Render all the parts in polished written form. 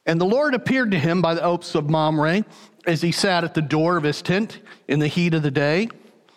And the Lord appeared to him by the oaks of Mamre as he sat at the door of his tent in the heat of the day.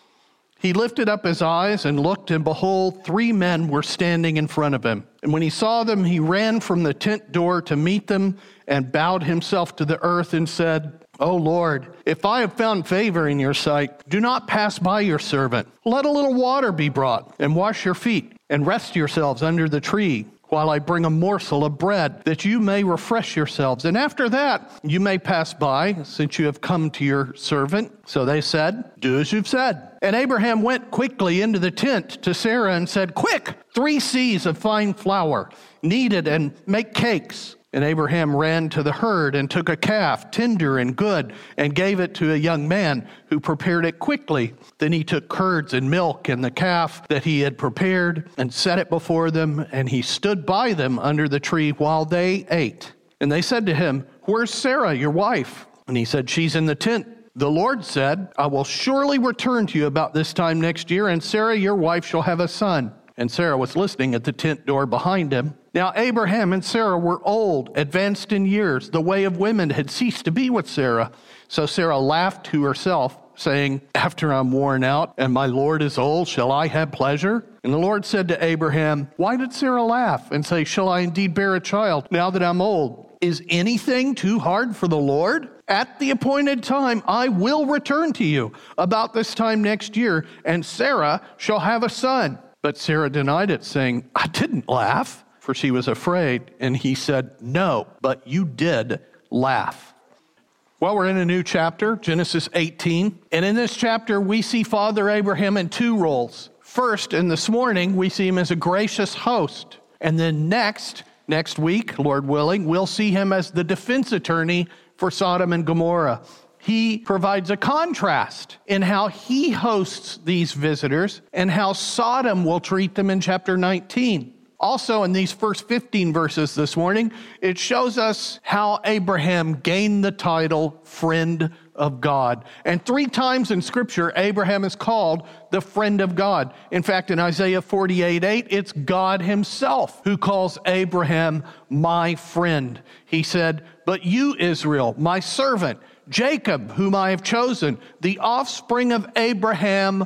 He lifted up his eyes and looked, and behold, 3 men were standing in front of him. And when he saw them, he ran from the tent door to meet them and bowed himself to the earth and said, O Lord, if I have found favor in your sight, do not pass by your servant. Let a little water be brought, and wash your feet, and rest yourselves under the tree, while I bring a morsel of bread, that you may refresh yourselves. And after that, you may pass by, since you have come to your servant. So they said, do as you've said. And Abraham went quickly into the tent to Sarah and said, quick, 3 seahs of fine flour, knead it and make cakes. And Abraham ran to the herd and took a calf, tender and good, and gave it to a young man who prepared it quickly. Then he took curds and milk and the calf that he had prepared and set it before them, and he stood by them under the tree while they ate. And they said to him, where's Sarah, your wife? And he said, she's in the tent. The Lord said, I will surely return to you about this time next year, and Sarah, your wife, shall have a son. And Sarah was listening at the tent door behind him. Now Abraham and Sarah were old, advanced in years. The way of women had ceased to be with Sarah. So Sarah laughed to herself, saying, after I'm worn out and my Lord is old, shall I have pleasure? And the Lord said to Abraham, why did Sarah laugh and say, shall I indeed bear a child now that I'm old? Is anything too hard for the Lord? At the appointed time, I will return to you about this time next year, and Sarah shall have a son. But Sarah denied it, saying, I didn't laugh, for she was afraid. And he said, no, but you did laugh. Well, we're in a new chapter, Genesis 18. And in this chapter, we see Father Abraham in 2 roles. First, and this morning, we see him as a gracious host. And then next week, Lord willing, we'll see him as the defense attorney for Sodom and Gomorrah. He provides a contrast in how he hosts these visitors and how Sodom will treat them in chapter 19. Also, in these first 15 verses this morning, it shows us how Abraham gained the title friend of God. And 3 times in Scripture, Abraham is called the friend of God. In fact, in Isaiah 48:8, it's God himself who calls Abraham my friend. He said, but you, Israel, my servant, Jacob, whom I have chosen, the offspring of Abraham,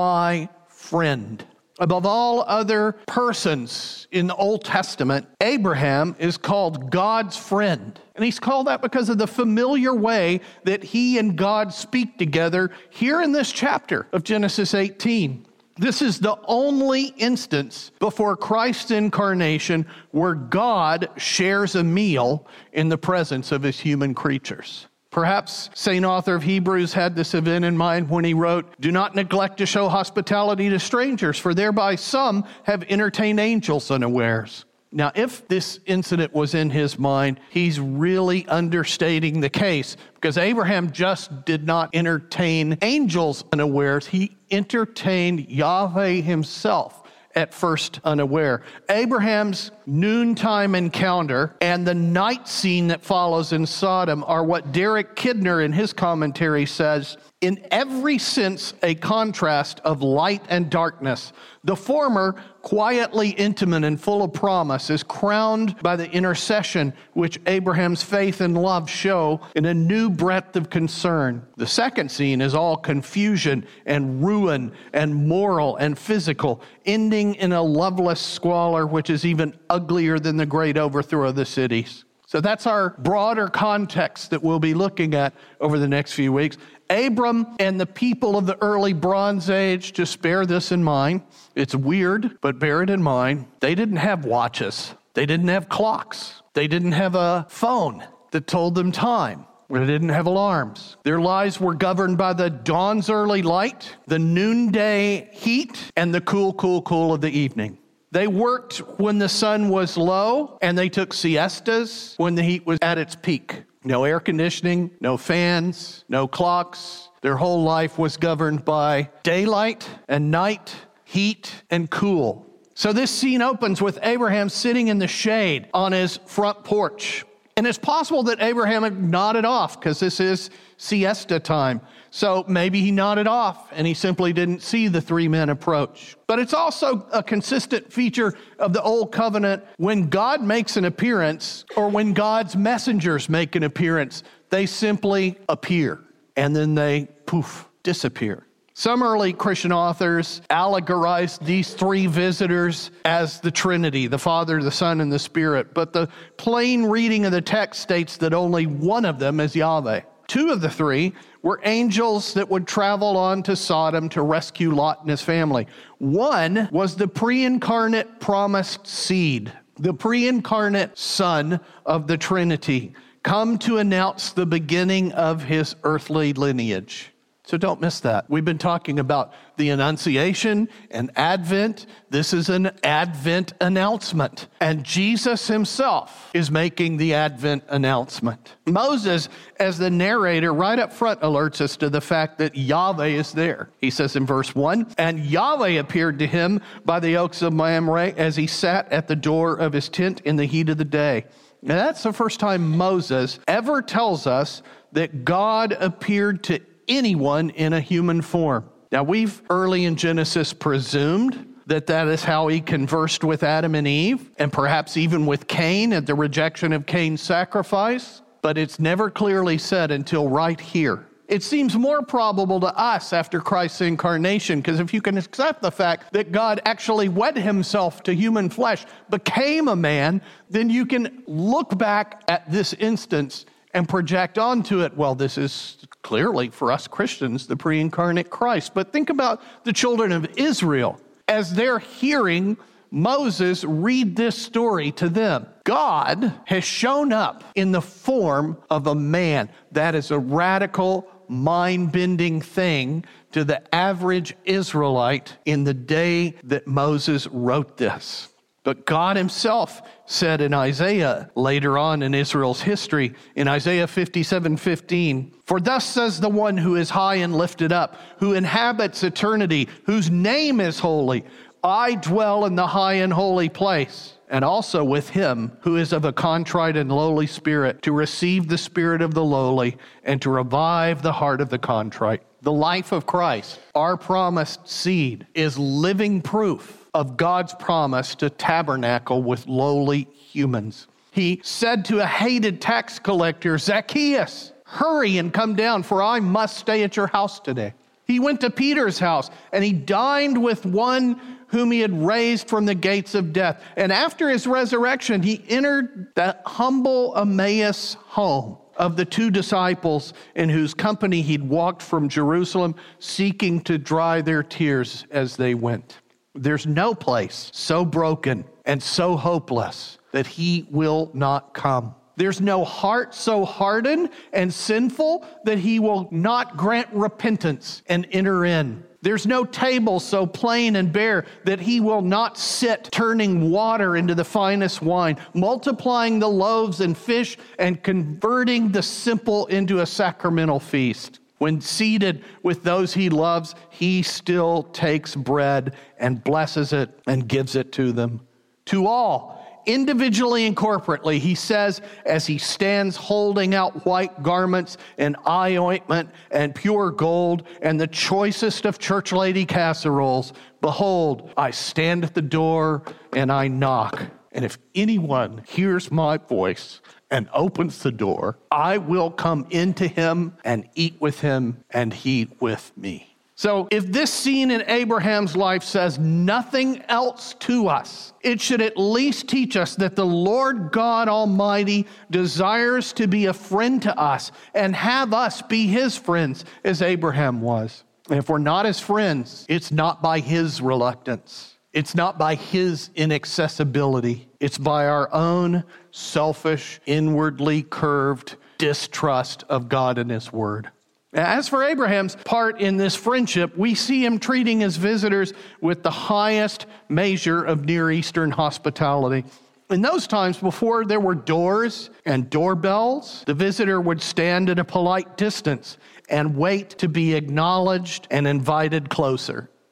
my friend. Above all other persons in the Old Testament, Abraham is called God's friend. And he's called that because of the familiar way that he and God speak together here in this chapter of Genesis 18. This is the only instance before Christ's incarnation where God shares a meal in the presence of his human creatures. Perhaps St. Author of Hebrews had this event in mind when he wrote, do not neglect to show hospitality to strangers, for thereby some have entertained angels unawares. Now, if this incident was in his mind, he's really understating the case, because Abraham just did not entertain angels unawares. He entertained Yahweh himself at first unaware. Abraham's noontime encounter and the night scene that follows in Sodom are what Derek Kidner in his commentary says, in every sense a contrast of light and darkness. The former, quietly intimate and full of promise, is crowned by the intercession which Abraham's faith and love show in a new breadth of concern. The second scene is all confusion and ruin and moral and physical, ending in a loveless squalor which is even uglier than the great overthrow of the cities. So that's our broader context that we'll be looking at over the next few weeks. Abram and the people of the early Bronze Age, just bear this in mind. It's weird, but bear it in mind. They didn't have watches. They didn't have clocks. They didn't have a phone that told them time. They didn't have alarms. Their lives were governed by the dawn's early light, the noonday heat, and the cool of the evening. They worked when the sun was low, and they took siestas when the heat was at its peak. No air conditioning, no fans, no clocks. Their whole life was governed by daylight and night, heat and cool. So this scene opens with Abraham sitting in the shade on his front porch. And it's possible that Abraham had nodded off because this is siesta time. So maybe he nodded off and he simply didn't see the three men approach. But it's also a consistent feature of the Old Covenant. When God makes an appearance, or when God's messengers make an appearance, they simply appear and then they disappear. Some early Christian authors allegorized these three visitors as the Trinity, the Father, the Son, and the Spirit. But the plain reading of the text states that only one of them is Yahweh. Two of the three were angels that would travel on to Sodom to rescue Lot and his family. One was the pre-incarnate promised seed, the pre-incarnate Son of the Trinity, come to announce the beginning of his earthly lineage. So don't miss that. We've been talking about the Annunciation and Advent. This is an Advent announcement. And Jesus himself is making the Advent announcement. Moses, as the narrator, right up front alerts us to the fact that Yahweh is there. He says in verse 1, "And Yahweh appeared to him by the oaks of Mamre as he sat at the door of his tent in the heat of the day." Now that's the first time Moses ever tells us that God appeared to anyone in a human form. Now, we've early in Genesis presumed that is how he conversed with Adam and Eve, and perhaps even with Cain at the rejection of Cain's sacrifice, but it's never clearly said until right here. It seems more probable to us after Christ's incarnation, because if you can accept the fact that God actually wed himself to human flesh, became a man, then you can look back at this instance and project onto it, well, this is clearly, for us Christians, the pre-incarnate Christ. But think about the children of Israel. As they're hearing Moses read this story to them, God has shown up in the form of a man. That is a radical, mind-bending thing to the average Israelite in the day that Moses wrote this. But God himself said in Isaiah, later on in Israel's history, in Isaiah 57:15, "For thus says the one who is high and lifted up, who inhabits eternity, whose name is holy. I dwell in the high and holy place, and also with him who is of a contrite and lowly spirit, to receive the spirit of the lowly and to revive the heart of the contrite." The life of Christ, our promised seed, is living proof of God's promise to tabernacle with lowly humans. He said to a hated tax collector, "Zacchaeus, hurry and come down, for I must stay at your house today." He went to Peter's house and he dined with one whom he had raised from the gates of death. And after his resurrection, he entered that humble Emmaus home of the two disciples in whose company he'd walked from Jerusalem, seeking to dry their tears as they went. There's no place so broken and so hopeless that he will not come. There's no heart so hardened and sinful that he will not grant repentance and enter in. There's no table so plain and bare that he will not sit, turning water into the finest wine, multiplying the loaves and fish, and converting the simple into a sacramental feast. When seated with those he loves, he still takes bread and blesses it and gives it to them. To all, individually and corporately, he says, as he stands holding out white garments and eye ointment and pure gold and the choicest of church lady casseroles, "Behold, I stand at the door and I knock. And if anyone hears my voice and opens the door, I will come into him and eat with him and he with me." So if this scene in Abraham's life says nothing else to us, it should at least teach us that the Lord God Almighty desires to be a friend to us and have us be his friends as Abraham was. And if we're not his friends, it's not by his reluctance. It's not by his inaccessibility. It's by our own selfish, inwardly curved distrust of God and his word. As for Abraham's part in this friendship, we see him treating his visitors with the highest measure of Near Eastern hospitality. In those times, before there were doors and doorbells, the visitor would stand at a polite distance and wait to be acknowledged and invited closer.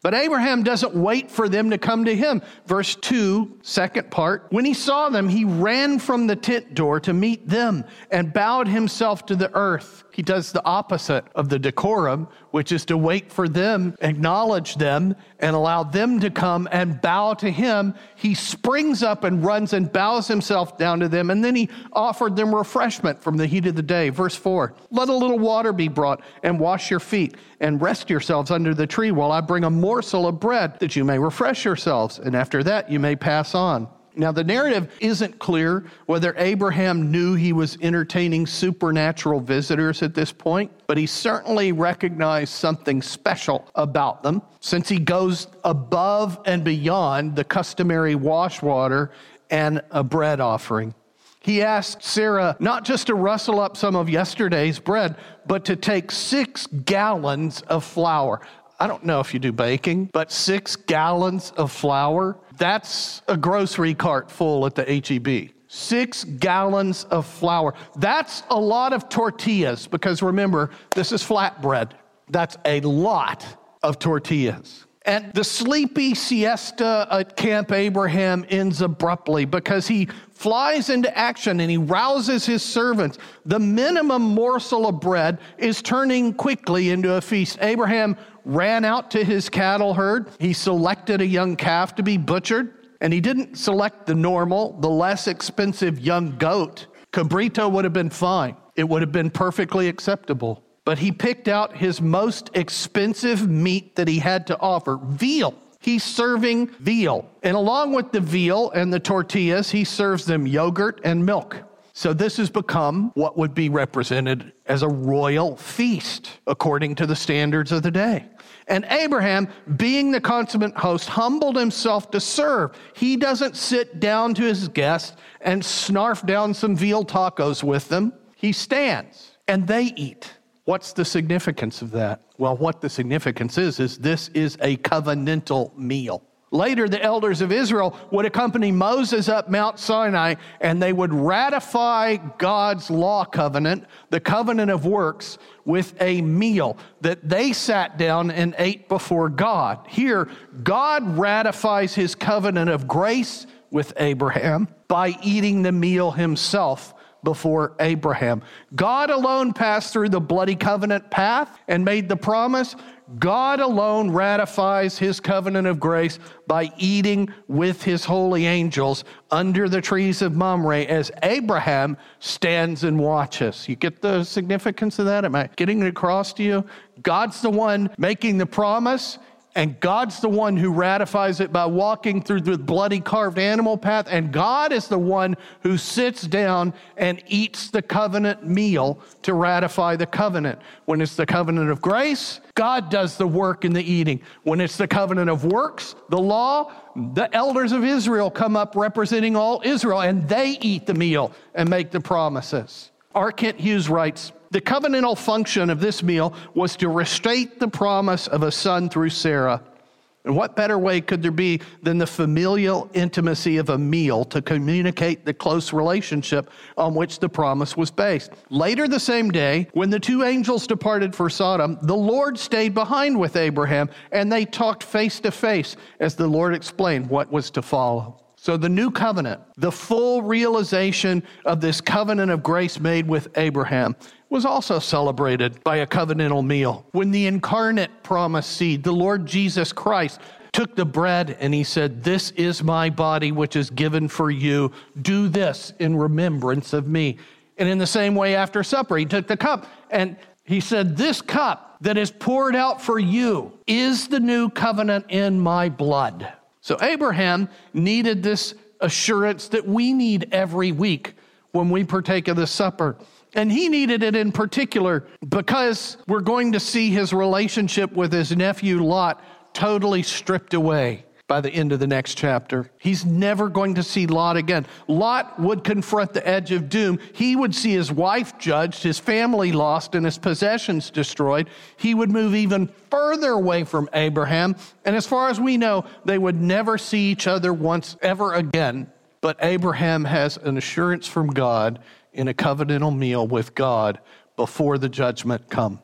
But Abraham doesn't wait for them to come to him. Verse 2, second part, when he saw them, he ran from the tent door to meet them and bowed himself to the earth. He does the opposite of the decorum, which is to wait for them, acknowledge them, and allow them to come and bow to him. He springs up and runs and bows himself down to them, and then he offered them refreshment from the heat of the day. Verse 4, let a little water be brought, and wash your feet, and rest yourselves under the tree while I bring a morsel of bread, that you may refresh yourselves, and after that you may pass on. Now, the narrative isn't clear whether Abraham knew he was entertaining supernatural visitors at this point, but he certainly recognized something special about them, since he goes above and beyond the customary wash water and a bread offering. He asked Sarah not just to rustle up some of yesterday's bread, but to take 6 gallons of flour. I don't know if you do baking, but 6 gallons of flour, that's a grocery cart full at the H-E-B. 6 gallons of flour. That's a lot of tortillas, because remember, this is flatbread. That's a lot of tortillas. And the sleepy siesta at Camp Abraham ends abruptly because he flies into action and he rouses his servants. The minimum morsel of bread is turning quickly into a feast. Abraham ran out to his cattle herd. He selected a young calf to be butchered, and he didn't select the normal, the less expensive young goat. Cabrito would have been fine. It would have been perfectly acceptable. But he picked out his most expensive meat that he had to offer, veal. He's serving veal. And along with the veal and the tortillas, he serves them yogurt and milk. So this has become what would be represented as a royal feast, according to the standards of the day. And Abraham, being the consummate host, humbled himself to serve. He doesn't sit down to his guests and snarf down some veal tacos with them. He stands, and they eat. What's the significance of that? Well, what the significance is this is a covenantal meal. Later, the elders of Israel would accompany Moses up Mount Sinai, and they would ratify God's law covenant, the covenant of works, with a meal that they sat down and ate before God. Here, God ratifies his covenant of grace with Abraham by eating the meal himself before Abraham. God alone passed through the bloody covenant path and made the promise. God alone ratifies his covenant of grace by eating with his holy angels under the trees of Mamre as Abraham stands and watches. You get the significance of that? Am I getting it across to you? God's the one making the promise, and God's the one who ratifies it by walking through the bloody carved animal path. And God is the one who sits down and eats the covenant meal to ratify the covenant. When it's the covenant of grace, God does the work in the eating. When it's the covenant of works, the law, the elders of Israel come up representing all Israel, and they eat the meal and make the promises. R. Kent Hughes writes, the covenantal function of this meal was to restate the promise of a son through Sarah. And what better way could there be than the familial intimacy of a meal to communicate the close relationship on which the promise was based? Later the same day, when the 2 angels departed for Sodom, the Lord stayed behind with Abraham, and they talked face to face as the Lord explained what was to follow. So the new covenant, the full realization of this covenant of grace made with Abraham, was also celebrated by a covenantal meal. When the incarnate promised seed, the Lord Jesus Christ, took the bread and he said, this is my body which is given for you. Do this in remembrance of me. And in the same way after supper, he took the cup and he said, this cup that is poured out for you is the new covenant in my blood. So Abraham needed this assurance that we need every week when we partake of the supper. And he needed it in particular because we're going to see his relationship with his nephew Lot totally stripped away by the end of the next chapter. He's never going to see Lot again. Lot would confront the edge of doom. He would see his wife judged, his family lost, and his possessions destroyed. He would move even further away from Abraham. And as far as we know, they would never see each other once ever again. But Abraham has an assurance from God in a covenantal meal with God before the judgment comes.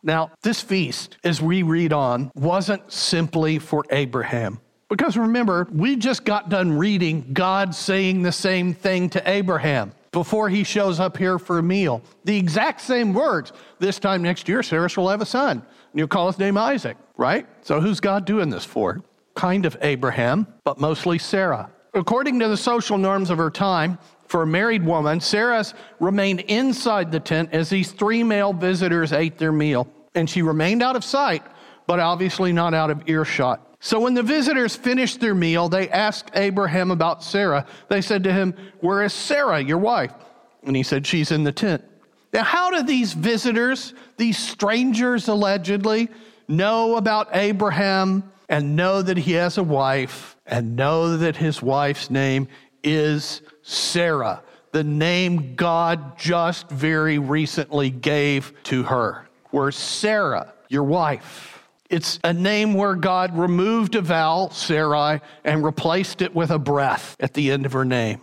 Now, this feast, as we read on, wasn't simply for Abraham. Because remember, we just got done reading God saying the same thing to Abraham before he shows up here for a meal. The exact same words. This time next year, Sarah shall have a son, and you'll call his name Isaac, right? So who's God doing this for? Kind of Abraham, but mostly Sarah. According to the social norms of her time, for a married woman, Sarah's remained inside the tent as these 3 male visitors ate their meal. And she remained out of sight, but obviously not out of earshot. So when the visitors finished their meal, they asked Abraham about Sarah. They said to him, "Where is Sarah, your wife?" And he said, "She's in the tent." Now, how do these visitors, these strangers allegedly, know about Abraham and know that he has a wife and know that his wife's name is Sarah, the name God just very recently gave to her? Where's Sarah, your wife? It's a name where God removed a vowel, Sarai, and replaced it with a breath at the end of her name.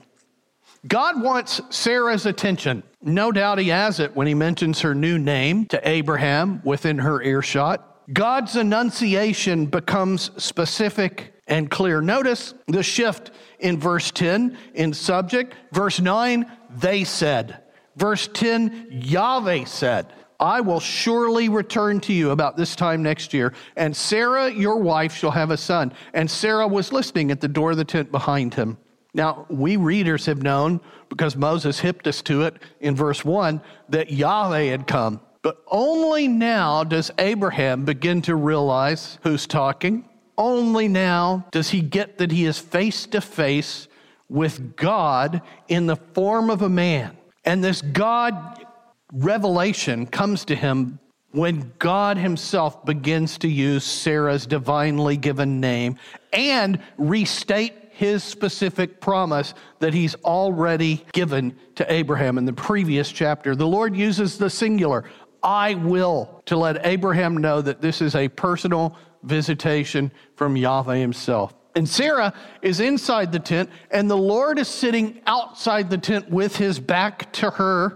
God wants Sarah's attention. No doubt he has it when he mentions her new name to Abraham within her earshot. God's enunciation becomes specific and clear. Notice the shift in verse 10 in subject. Verse 9, they said. Verse 10, Yahweh said, "I will surely return to you about this time next year, and Sarah, your wife, shall have a son." And Sarah was listening at the door of the tent behind him. Now, we readers have known, because Moses hipped us to it in verse 1, that Yahweh had come. But only now does Abraham begin to realize who's talking. Only now does he get that he is face to face with God in the form of a man. And this God revelation comes to him when God himself begins to use Sarah's divinely given name and restate his specific promise that he's already given to Abraham in the previous chapter. The Lord uses the singular, "I will," to let Abraham know that this is a personal visitation from Yahweh himself. And Sarah is inside the tent, and the Lord is sitting outside the tent with his back to her,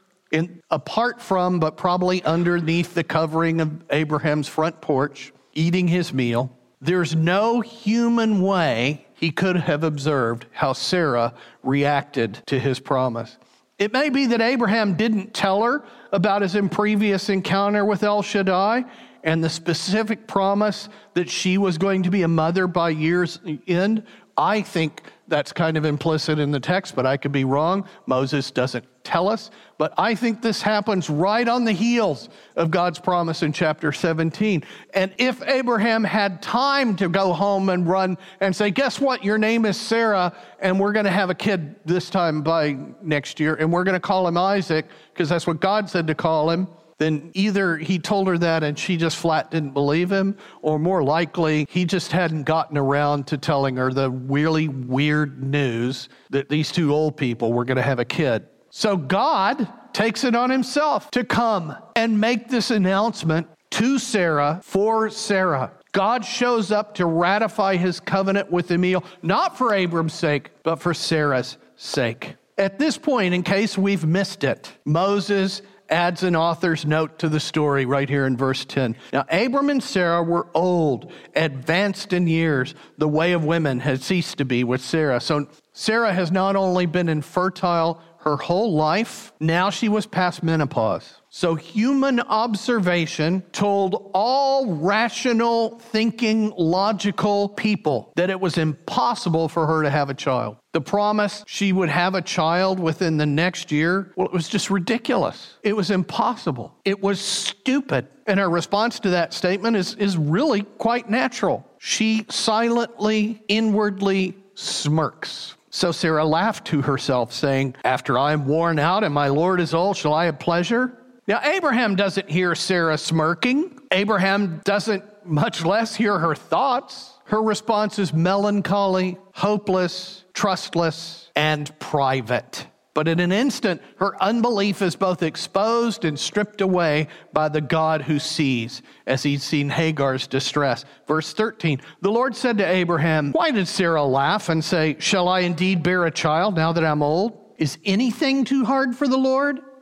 apart from, but probably underneath the covering of Abraham's front porch, eating his meal. There's no human way he could have observed how Sarah reacted to his promise. It may be that Abraham didn't tell her about his previous encounter with El Shaddai and the specific promise that she was going to be a mother by year's end. I think that's kind of implicit in the text, but I could be wrong. Moses doesn't tell us. But I think this happens right on the heels of God's promise in chapter 17. And if Abraham had time to go home and run and say, "Guess what? Your name is Sarah, and we're going to have a kid this time by next year, and we're going to call him Isaac, because that's what God said to call him," then either he told her that and she just flat didn't believe him, or more likely, he just hadn't gotten around to telling her the really weird news that these 2 old people were going to have a kid. So God takes it on himself to come and make this announcement to Sarah for Sarah. God shows up to ratify his covenant with the meal, not for Abram's sake, but for Sarah's sake. At this point, in case we've missed it, Moses adds an author's note to the story right here in verse 10. Now, Abram and Sarah were old, advanced in years. The way of women had ceased to be with Sarah. So Sarah has not only been infertile her whole life, now she was past menopause. So human observation told all rational, thinking, logical people that it was impossible for her to have a child. The promise she would have a child within the next year, well, it was just ridiculous. It was impossible. It was stupid. And her response to that statement is really quite natural. She silently, inwardly smirks. So Sarah laughed to herself, saying, "After I am worn out and my Lord is old, shall I have pleasure?" Now, Abraham doesn't hear Sarah smirking. Abraham doesn't much less hear her thoughts. Her response is melancholy, hopeless, trustless, and private. But in an instant, her unbelief is both exposed and stripped away by the God who sees, as he'd seen Hagar's distress. Verse 13, the Lord said to Abraham, "Why did Sarah laugh and say, 'Shall I indeed bear a child now that I'm old?' Is anything too hard for the Lord?"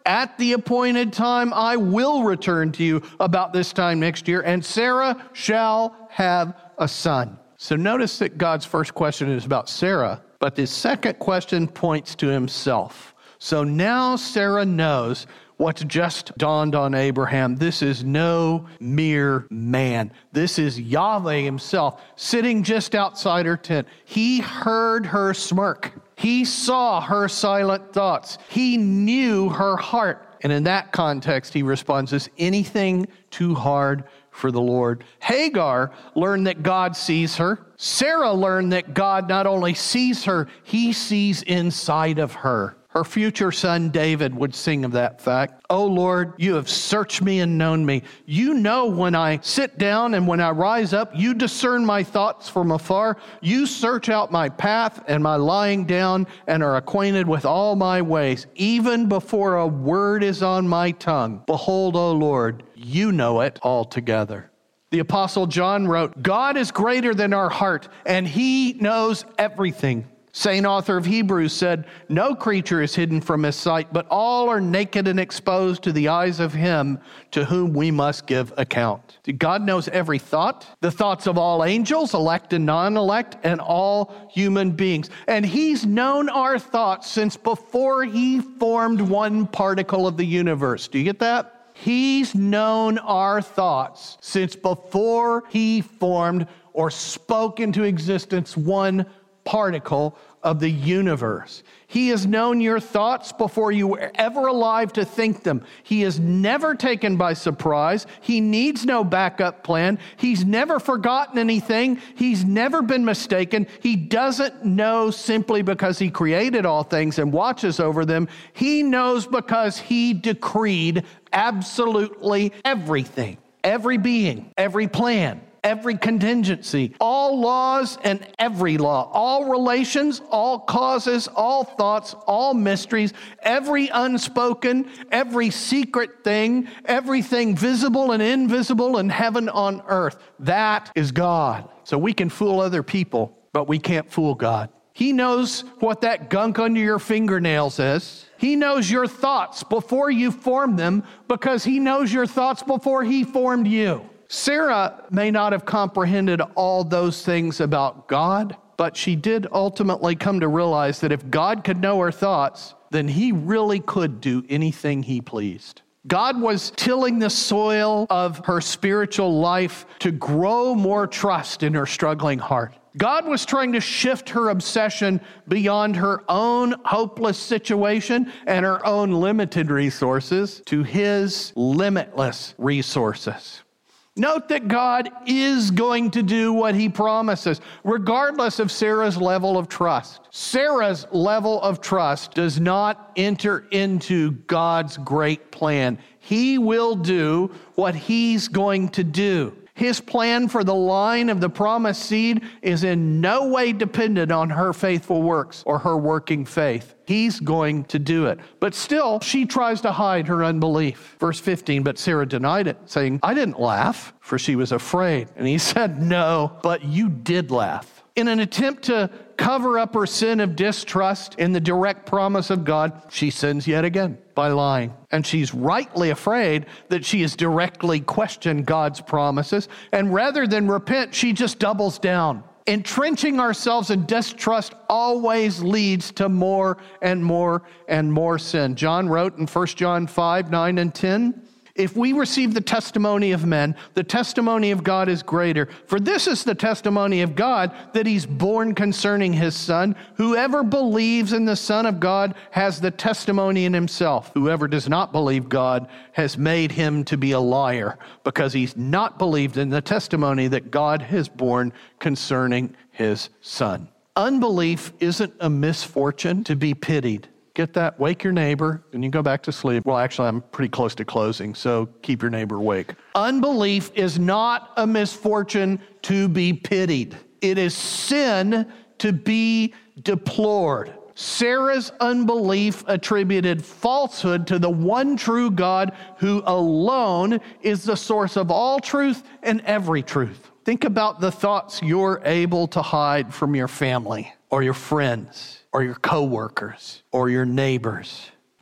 At the appointed time, I will return to you about this time next year, and Sarah shall have a son. So notice that God's first question is about Sarah, but his second question points to himself. So now Sarah knows what's just dawned on Abraham. This is no mere man. This is Yahweh himself sitting just outside her tent. He heard her smirk. He saw her silent thoughts. He knew her heart. And in that context, he responds, is anything too hard for the Lord? Hagar learned that God sees her. Sarah learned that God not only sees her, he sees inside of her. Her future son David would sing of that fact. "O Lord, you have searched me and known me. You know when I sit down and when I rise up. You discern my thoughts from afar. You search out my path and my lying down and are acquainted with all my ways. Even before a word is on my tongue, behold, O Lord, you know it altogether." The Apostle John wrote, "God is greater than our heart, and he knows everything." Same author of Hebrews said, "No creature is hidden from his sight, but all are naked and exposed to the eyes of him to whom we must give account." God knows every thought, the thoughts of all angels, elect and non-elect, and all human beings. And he's known our thoughts since before he formed one particle of the universe. Do you get that? He's known our thoughts since before he formed or spoke into existence one particle of the universe. He has known your thoughts before you were ever alive to think them. He is never taken by surprise. He needs no backup plan. He's never forgotten anything. He's never been mistaken. He doesn't know simply because he created all things and watches over them. He knows because he decreed absolutely everything, every being, every plan, every contingency, all laws and every law, all relations, all causes, all thoughts, all mysteries, every unspoken, every secret thing, everything visible and invisible in heaven on earth. That is God. So we can fool other people, but we can't fool God. He knows what that gunk under your fingernails is. He knows your thoughts before you formed them because he knows your thoughts before he formed you. Sarah may not have comprehended all those things about God, but she did ultimately come to realize that if God could know her thoughts, then he really could do anything he pleased. God was tilling the soil of her spiritual life to grow more trust in her struggling heart. God was trying to shift her obsession beyond her own hopeless situation and her own limited resources to his limitless resources. Note that God is going to do what he promises, regardless of Sarah's level of trust. Sarah's level of trust does not enter into God's great plan. He will do what he's going to do. His plan for the line of the promised seed is in no way dependent on her faithful works or her working faith. He's going to do it. But still, she tries to hide her unbelief. Verse 15, but Sarah denied it, saying, "I didn't laugh," for she was afraid. And he said, "No, but you did laugh." In an attempt to cover up her sin of distrust in the direct promise of God, she sins yet again by lying. And she's rightly afraid that she has directly questioned God's promises. And rather than repent, she just doubles down. Entrenching ourselves in distrust always leads to more and more and more sin. John wrote in 1 John 5, 9 and 10, "If we receive the testimony of men, the testimony of God is greater. For this is the testimony of God, that he's born concerning his Son. Whoever believes in the Son of God has the testimony in himself. Whoever does not believe God has made him to be a liar, because he's not believed in the testimony that God has borne concerning his Son." Unbelief isn't a misfortune to be pitied. Get that? Wake your neighbor, and you go back to sleep. Well, actually, I'm pretty close to closing, so keep your neighbor awake. Unbelief is not a misfortune to be pitied. It is sin to be deplored. Sarah's unbelief attributed falsehood to the one true God who alone is the source of all truth and every truth. Think about the thoughts you're able to hide from your family or your friends or your coworkers or your neighbors.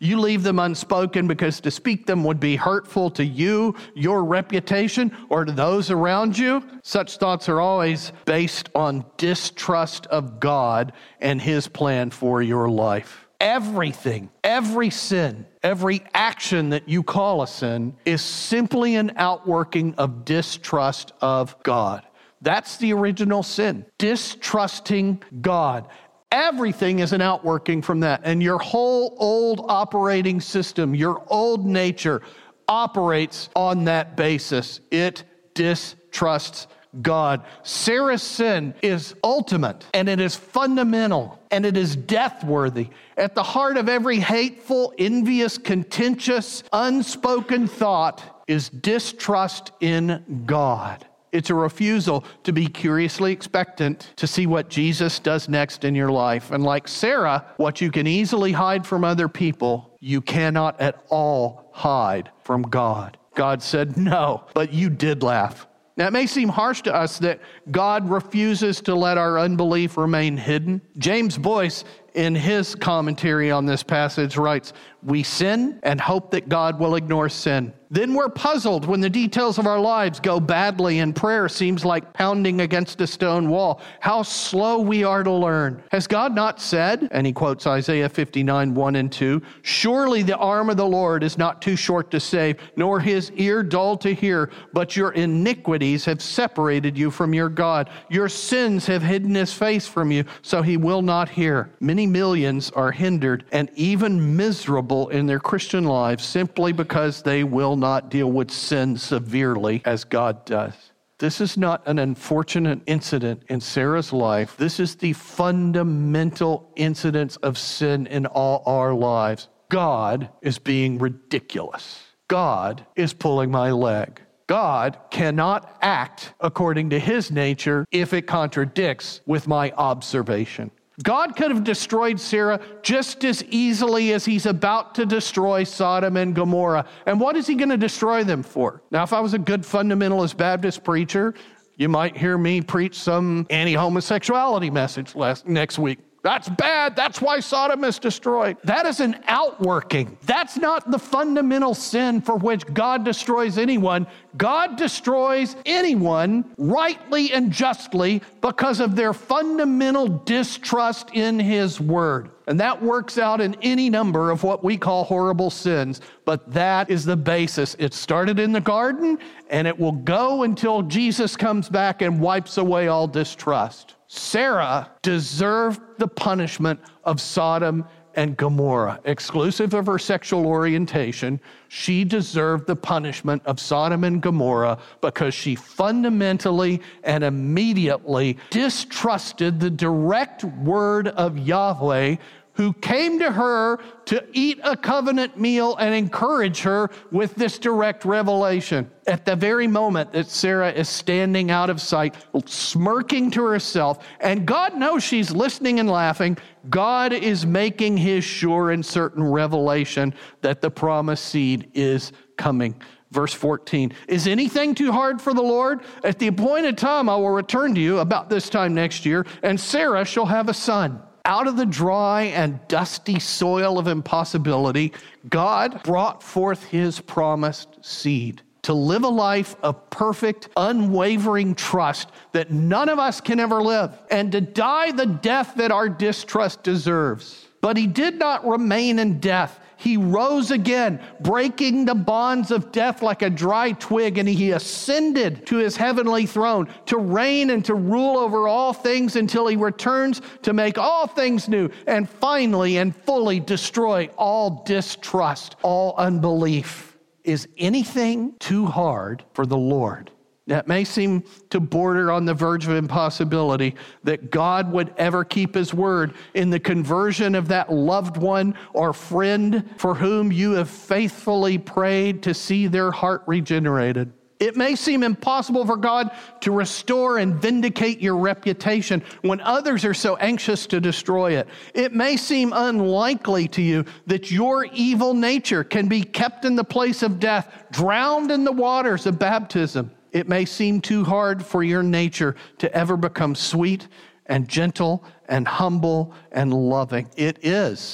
You leave them unspoken because to speak them would be hurtful to you, your reputation, or to those around you. Such thoughts are always based on distrust of God and His plan for your life. Everything, every sin, every action that you call a sin is simply an outworking of distrust of God. That's the original sin, distrusting God. Everything is an outworking from that. And your whole old operating system, your old nature operates on that basis. It distrusts God. Sarah's sin is ultimate, and it is fundamental, and it is death-worthy. At the heart of every hateful, envious, contentious, unspoken thought is distrust in God. It's a refusal to be curiously expectant to see what Jesus does next in your life. And like Sarah, what you can easily hide from other people, you cannot at all hide from God. God said no, but you did laugh. Now, it may seem harsh to us that God refuses to let our unbelief remain hidden. James Boyce, in his commentary on this passage, writes, "We sin and hope that God will ignore sin. Then we're puzzled when the details of our lives go badly and prayer seems like pounding against a stone wall. How slow we are to learn. Has God not said," and he quotes Isaiah 59, 1 and 2, "Surely the arm of the Lord is not too short to save, nor his ear dull to hear, but your iniquities have separated you from your God. Your sins have hidden his face from you, so he will not hear." Many millions are hindered and even miserable in their Christian lives simply because they will not deal with sin severely as God does. This is not an unfortunate incident in Sarah's life. This is the fundamental incidence of sin in all our lives. God is being ridiculous. God is pulling my leg. God cannot act according to his nature if it contradicts with my observation. God could have destroyed Sarah just as easily as he's about to destroy Sodom and Gomorrah. And what is he going to destroy them for? Now, if I was a good fundamentalist Baptist preacher, you might hear me preach some anti-homosexuality message next week. That's bad. That's why Sodom is destroyed. That is an outworking. That's not the fundamental sin for which God destroys anyone. God destroys anyone rightly and justly because of their fundamental distrust in his word. And that works out in any number of what we call horrible sins. But that is the basis. It started in the garden, and it will go until Jesus comes back and wipes away all distrust. Sarah deserved the punishment of Sodom and Gomorrah. Exclusive of her sexual orientation, she deserved the punishment of Sodom and Gomorrah because she fundamentally and immediately distrusted the direct word of Yahweh, who came to her to eat a covenant meal and encourage her with this direct revelation. At the very moment that Sarah is standing out of sight, smirking to herself, and God knows she's listening and laughing, God is making his sure and certain revelation that the promised seed is coming. Verse 14, "Is anything too hard for the Lord? At the appointed time I will return to you about this time next year, and Sarah shall have a son." Out of the dry and dusty soil of impossibility, God brought forth his promised seed to live a life of perfect, unwavering trust that none of us can ever live, and to die the death that our distrust deserves. But he did not remain in death. He rose again, breaking the bonds of death like a dry twig, and he ascended to his heavenly throne to reign and to rule over all things until he returns to make all things new and finally and fully destroy all distrust, all unbelief. Is anything too hard for the Lord? That may seem to border on the verge of impossibility that God would ever keep his word in the conversion of that loved one or friend for whom you have faithfully prayed to see their heart regenerated. It may seem impossible for God to restore and vindicate your reputation when others are so anxious to destroy it. It may seem unlikely to you that your evil nature can be kept in the place of death, drowned in the waters of baptism. It may seem too hard for your nature to ever become sweet and gentle and humble and loving. It is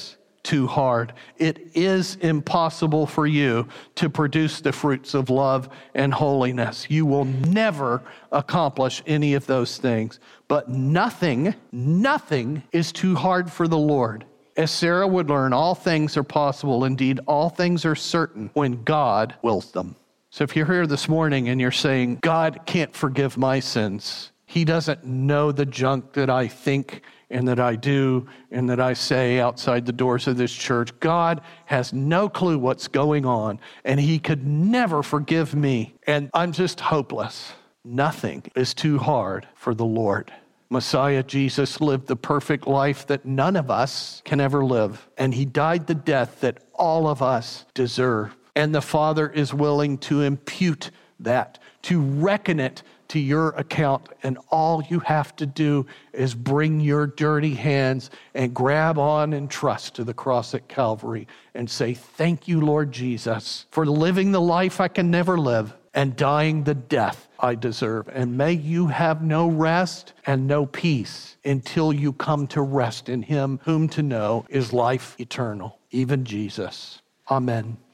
too hard. It is impossible for you to produce the fruits of love and holiness. You will never accomplish any of those things. But nothing is too hard for the Lord. As Sarah would learn, all things are possible. Indeed, all things are certain when God wills them. So if you're here this morning and you're saying, God can't forgive my sins, He doesn't know the junk that I think and that I do and that I say outside the doors of this church. God has no clue what's going on, and He could never forgive me, and I'm just hopeless. Nothing is too hard for the Lord. Messiah Jesus lived the perfect life that none of us can ever live, and He died the death that all of us deserve. And the Father is willing to impute that, to reckon it to your account, and all you have to do is bring your dirty hands and grab on and trust to the cross at Calvary and say, thank you, Lord Jesus, for living the life I can never live and dying the death I deserve. And may you have no rest and no peace until you come to rest in Him whom to know is life eternal, even Jesus. Amen.